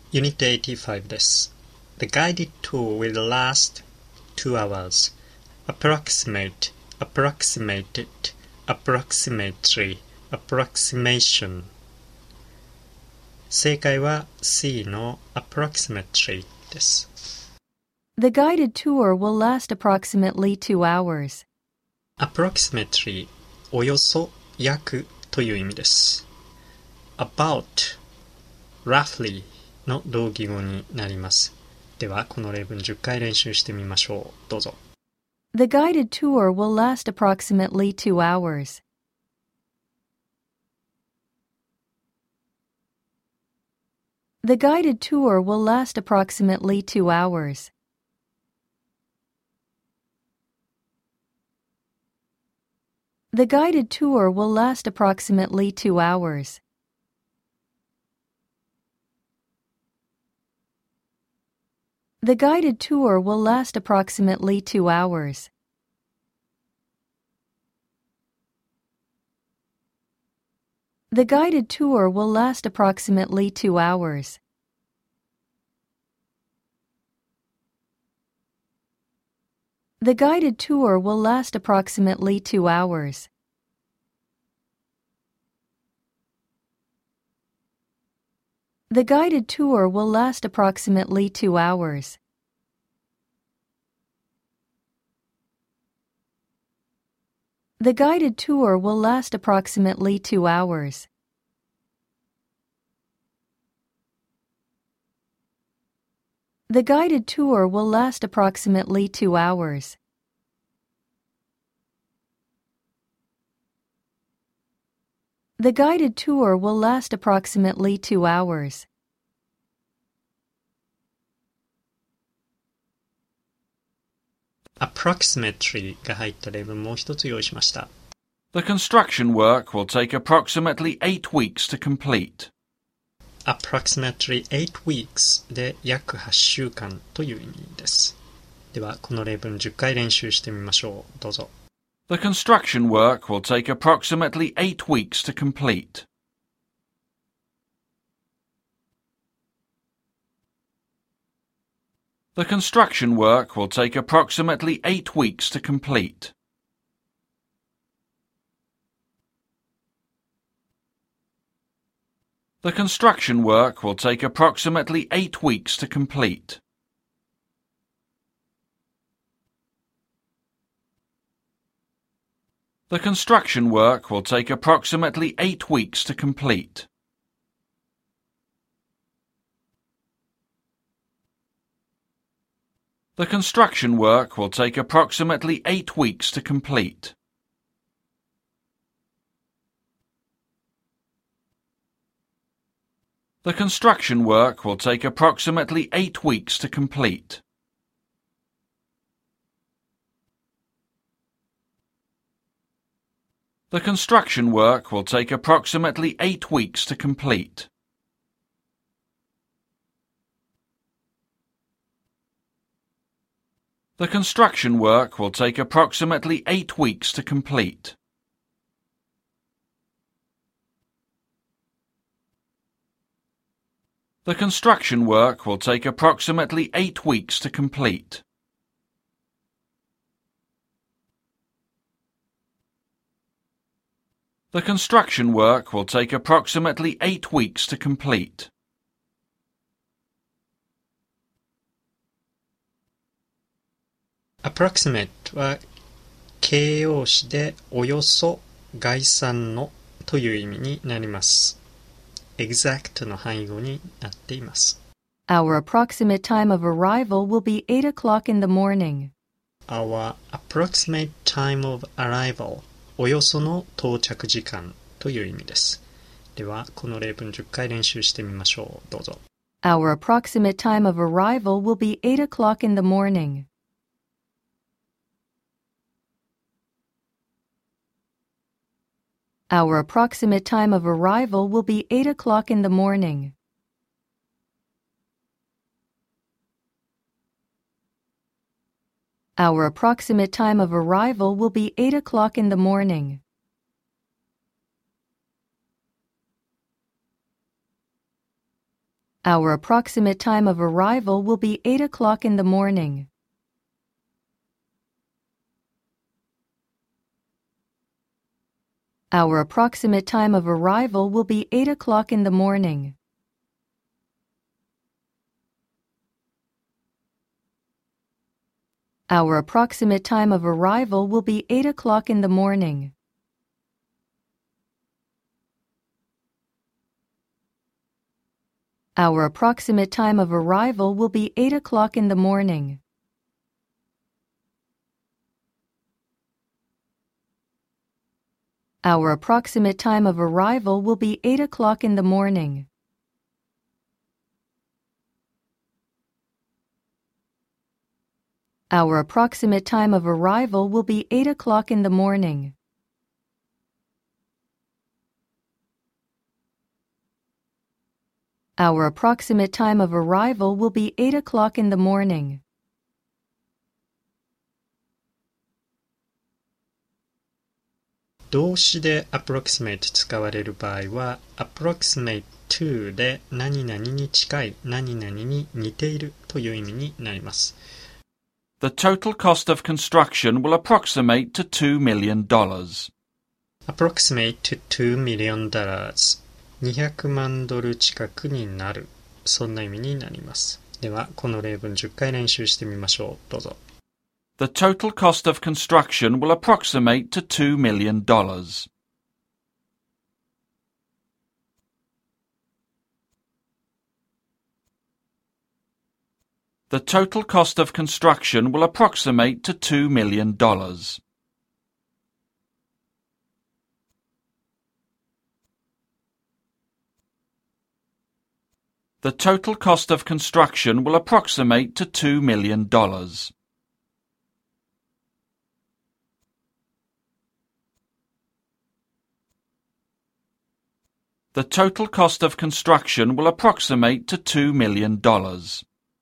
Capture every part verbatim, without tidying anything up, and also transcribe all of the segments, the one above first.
Unit eighty-five です。The guided tour will last two hours. Approximate, approximated, approximately, approximation. 正解は C の approximately です。 The guided tour will last approximately two hours. approximately およそ約という意味です。about roughly の同義語になります。ではこの例文じゅっかい練習してみましょう。どうぞ。 The guided tour will last approximately two hours. The guided tour will last approximately two hours. The guided tour will last approximately two hours. The guided tour will last approximately two hours. The guided tour will last approximately two hours. The guided tour will last approximately two hours. The guided tour will last approximately two hours. The guided tour will last approximately two hours. The guided tour will last approximately two hours. The guided tour will last approximately two hours. approximately が入った例文もう一つ用意しました。 The construction work will take approximately eight weeks to complete. approximately eight weeks で約はちしゅうかんという意味です。ではこの例文じゅっかい練習してみましょう。どうぞ。 The construction work will take approximately eight weeks to complete. The construction work will take approximately eight weeks to complete. The construction work will take approximately eight weeks to complete. The construction work will take approximately eight weeks to complete. The construction work will take approximately eight weeks to complete. The construction work will take approximately eight weeks to complete. The construction work will take approximately eight weeks to complete. The construction work will take approximately eight weeks to complete. The construction work will take approximately eight weeks to complete. The construction work will take approximately eight weeks to complete. approximate は形容詞でおよそ概算のという意味になります。exact の範囲語になっています。 Our approximate time of arrival will be eight o'clock in the morning. Our approximate time of arrival およその到着時間という意味です。ではこの例文じゅっかい練習してみましょう。どうぞ。 Our approximate time of arrival will be eight o'clock in the morning. Our approximate time of arrival will be eight o'clock in the morning. Our approximate time of arrival will be eight o'clock in the morning. Our approximate time of arrival will be eight o'clock in the morning. Our approximate time of arrival will be eight o'clock in the morning. Our approximate time of arrival will be eight o'clock in the morning. Our approximate time of arrival will be eight o'clock in the morning. Our approximate time of arrival will be eight o'clock in the morning. Our approximate time of arrival will be eight o'clock in the morning. Our approximate time of arrival will be eight o'clock in the morning. 動詞で approximate 使われる場合は approximate to で何々に近い、何々に似ているという意味になります。 The total cost of construction will approximate to two million dollars. approximate to two million dollars にひゃくまんドル近くになる、そんな意味になります。ではこの例文じゅっかい練習してみましょう。どうぞ。 The total cost of construction will approximate to two million dollars. The total cost of construction will approximate to two million dollars. The total cost of construction will approximate to two million dollars. The total cost of construction will approximate to two million dollars.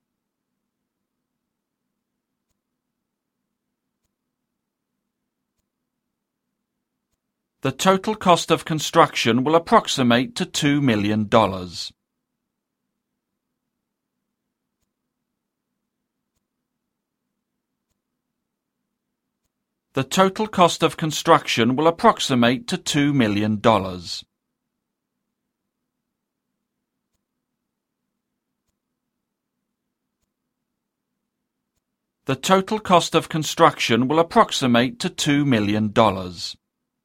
The total cost of construction will approximate to two million dollars. The total cost of construction will approximate to two million dollars. The total cost of construction will approximate to two million dollars.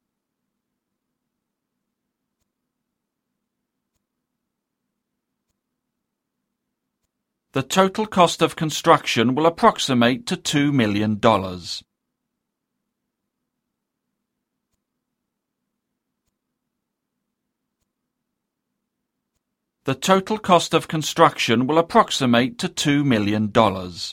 The total cost of construction will approximate to two million dollars. The total cost of construction will approximate to two million dollars.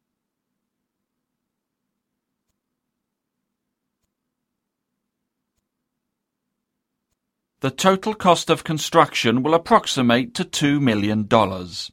The total cost of construction will approximate to two million dollars.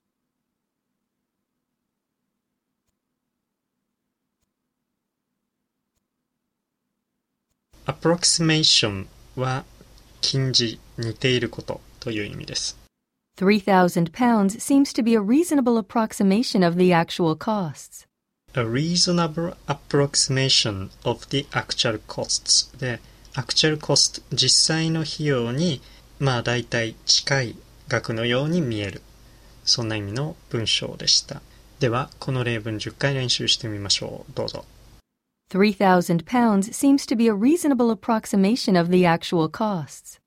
approximation は近似、似ていることという意味です。 three thousand pounds seems to be a reasonable approximation of the actual costs. A reasonable approximation of the actual costs で、actual cost 実際の費用にまあ大体近い額のように見える、そんな意味の文章でした。ではこの例文じゅっかい練習してみましょう。どうぞ。 three thousand pounds seems to be a reasonable approximation of the actual costs.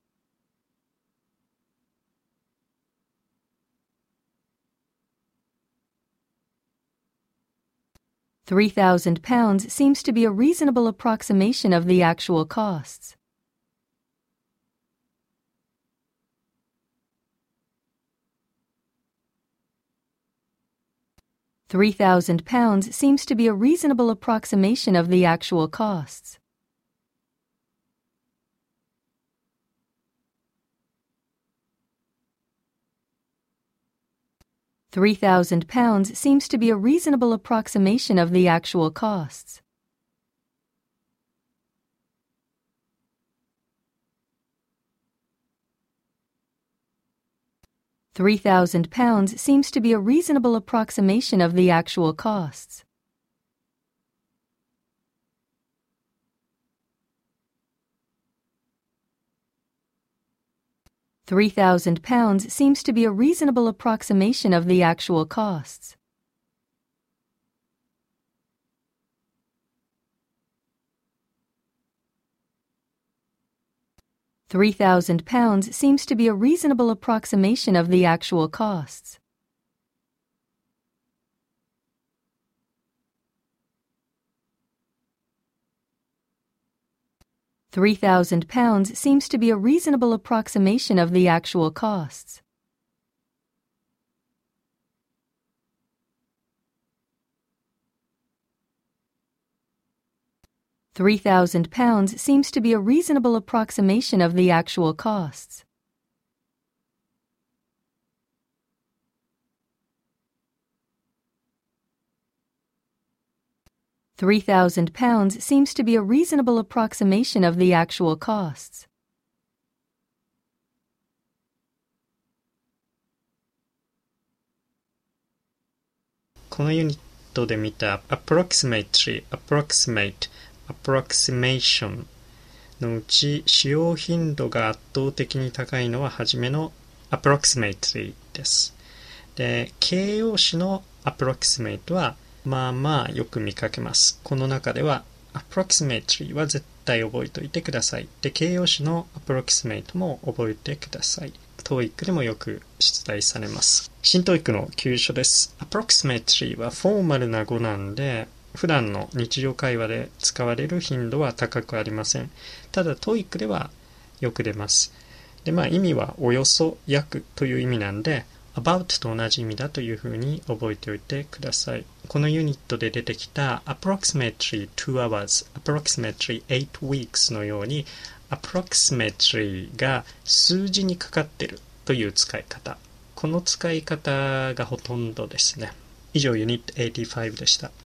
three thousand pounds seems to be a reasonable approximation of the actual costs. three thousand pounds seems to be a reasonable approximation of the actual costs. three thousand pounds seems to be a reasonable approximation of the actual costs. Three thousand pounds seems to be a reasonable approximation of the actual costs. Three thousand pounds seems to be a reasonable approximation of the actual costs. Three thousand pounds seems to be a reasonable approximation of the actual costs. Three thousand pounds seems to be a reasonable approximation of the actual costs. Three thousand pounds seems to be a reasonable approximation of the actual costs. Three thousand pounds seems to be a reasonable approximation of the actual costs. このユニットで見た approximately, approximate, approximation のうち使用頻度が圧倒的に高いのは初めの approximately です。で、形容詞の approximate はまあまあよく見かけます。この中では approximately は絶対覚えておいてください。で、形容詞の approximate も覚えてください。トーイック でもよく出題されます。新トーイックの急所です。approximately はフォーマルな語なんで、普段の日常会話で使われる頻度は高くありません。ただトーイック ではよく出ます。で、まあ意味はおよそ約という意味なんで、about と同じ意味だというふうに覚えておいてください。このユニットで出てきた approximately two hours, approximately eight weeks のように approximately が数字にかかってるという使い方。この使い方がほとんどですね。以上ユニットはちじゅうごでした。